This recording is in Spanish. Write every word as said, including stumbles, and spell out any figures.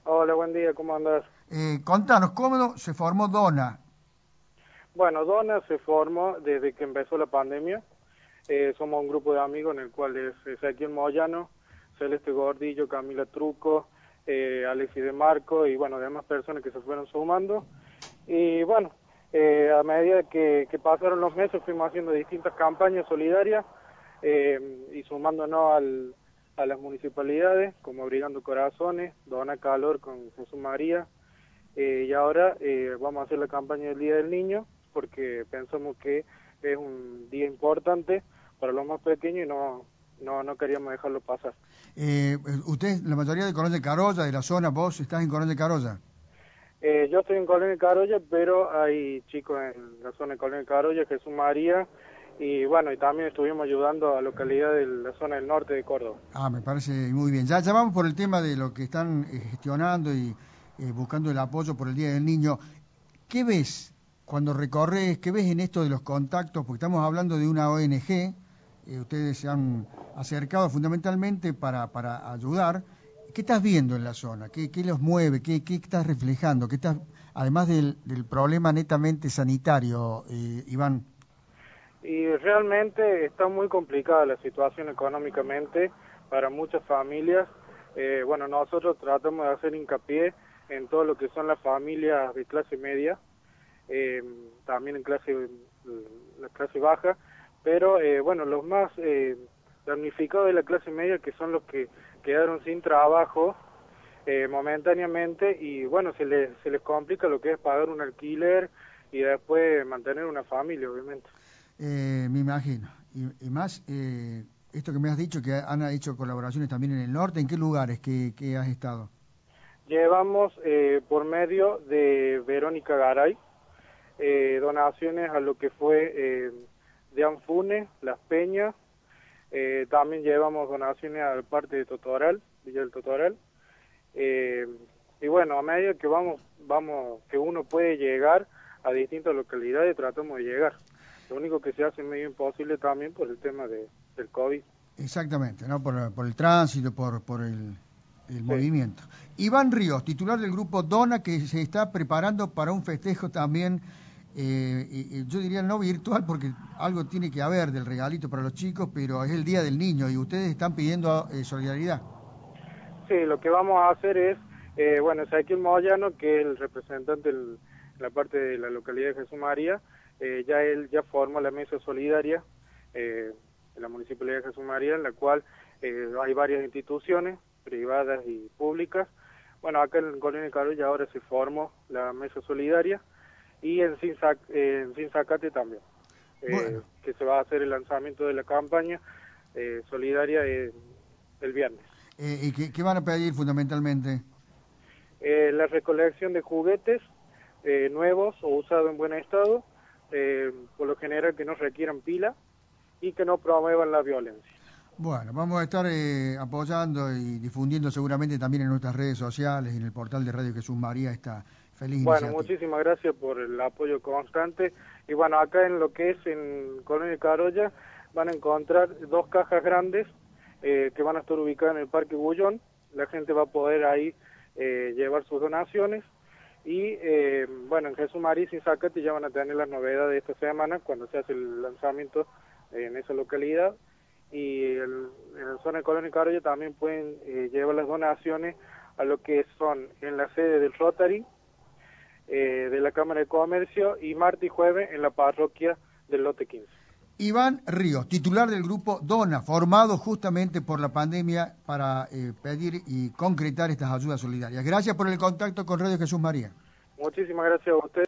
Hola, buen día, ¿cómo andás? Eh, contanos, ¿cómo se formó Dona? Bueno, Dona se formó desde que empezó la pandemia. Eh, somos un grupo de amigos en el cual es Ezequiel Moyano, Celeste Gordillo, Camila Truco, eh, Alexis de Marco y bueno, demás personas que se fueron sumando. Y bueno, eh, a medida que, que pasaron los meses fuimos haciendo distintas campañas solidarias eh, y sumándonos al, a las municipalidades como Abrigando Corazones, Dona Calor con Jesús María. Eh, y ahora eh, vamos a hacer la campaña del Día del Niño porque pensamos que es un día importante para los más pequeños y no, no, no queríamos dejarlo pasar. Eh, usted, la mayoría de Coronel de Carolla, de la zona, vos estás en Coronel de Carolla. Eh, yo estoy en Colón de Carolla, pero hay chicos en la zona de Colón de Carolla, Jesús María, y bueno, y también estuvimos ayudando a localidades de la zona del norte de Córdoba. Ah, me parece muy bien. Ya, ya vamos por el tema de lo que están eh, gestionando y eh, buscando el apoyo por el Día del Niño. ¿Qué ves cuando recorres, qué ves en esto de los contactos? Porque estamos hablando de una O N G, eh, ustedes se han acercado fundamentalmente para, para ayudar. ¿Qué estás viendo en la zona? ¿Qué, qué los mueve? ¿Qué, qué estás reflejando? ¿Qué estás, además del, del problema netamente sanitario, eh, Iván? Y realmente está muy complicada la situación económicamente para muchas familias. Eh, bueno, nosotros tratamos de hacer hincapié en todo lo que son las familias de clase media, eh, también en clase la clase baja, pero eh, bueno, los más eh, damnificados de la clase media, que son los que quedaron sin trabajo eh, momentáneamente, y bueno, se les, se les complica lo que es pagar un alquiler y después mantener una familia, obviamente. Eh, me imagino. Y, y más, eh, esto que me has dicho, que han hecho colaboraciones también en el norte, ¿en qué lugares que, que has estado? Llevamos eh, por medio de Verónica Garay eh, donaciones a lo que fue eh, de Anfunes, Las Peñas, eh, también llevamos donaciones al parte de Totoral, Villa del Totoral, eh, y bueno, a medida que vamos, vamos, que uno puede llegar a distintas localidades, tratamos de llegar. Lo único que se hace es medio imposible también por el tema de, del COVID. Exactamente, ¿no? Por, por el tránsito, por, por el, el Sí. movimiento. Iván Ríos, titular del grupo Dona, que se está preparando para un festejo también, eh, y, y yo diría no virtual, porque algo tiene que haber del regalito para los chicos, pero es el Día del Niño y ustedes están pidiendo eh, solidaridad. Sí, lo que vamos a hacer es, eh, bueno, Ezequiel Moyano, que es el representante en la parte de la localidad de Jesús María, eh, ya él ya formó la mesa solidaria eh, en la municipalidad de Jesús María, en la cual eh, hay varias instituciones privadas y públicas. Bueno, acá en Colonia Carolla ahora se formó la mesa solidaria y en Sinsac, eh, en Sinsacate también, eh, Bueno, que se va a hacer el lanzamiento de la campaña eh, solidaria eh, el viernes. eh, ¿y qué, qué van a pedir fundamentalmente? Eh, la recolección de juguetes eh, nuevos o usados en buen estado, eh, por lo general que no requieran pila y que no promuevan la violencia. Bueno, vamos a estar eh, apoyando y difundiendo seguramente también en nuestras redes sociales y en el portal de Radio Jesús María esta feliz Bueno, iniciativa. muchísimas gracias por el apoyo constante. Y bueno, acá en lo que es en Colonia Carolla van a encontrar dos cajas grandes eh, que van a estar ubicadas en el Parque Bullón. La gente va a poder ahí eh, llevar sus donaciones. Y eh, bueno, en Jesús María y Sinsacate ya van a tener las novedades de esta semana cuando se hace el lanzamiento eh, en esa localidad. Y el, en la zona de Colonia Carolla también pueden eh, llevar las donaciones a lo que son en la sede del Rotary, eh, de la Cámara de Comercio, y martes y jueves en la parroquia del Lote quince. Iván Ríos, titular del grupo Dona, formado justamente por la pandemia para eh, pedir y concretar estas ayudas solidarias. Gracias por el contacto con Radio Jesús María. Muchísimas gracias a ustedes.